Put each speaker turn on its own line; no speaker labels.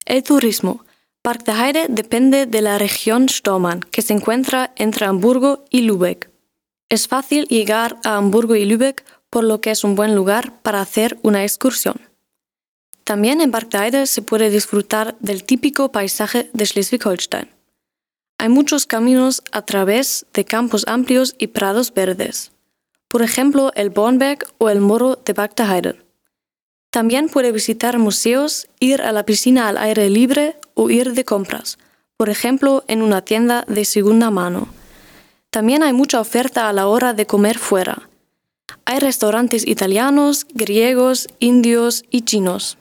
El turismo. Park de Heide depende de la región Stockmann, que se encuentra entre Hamburgo y Lübeck. Es fácil llegar a Hamburgo y Lübeck, por lo que es un buen lugar para hacer una excursión. También en Park de Heide se puede disfrutar del típico paisaje de Schleswig-Holstein. Hay muchos caminos a través de campos amplios y prados verdes. Por ejemplo, el Bornberg o el Morro de Park de Heide. También puede visitar museos, ir a la piscina al aire libre o ir de compras, por ejemplo, en una tienda de segunda mano. También hay mucha oferta a la hora de comer fuera. Hay restaurantes italianos, griegos, indios y chinos.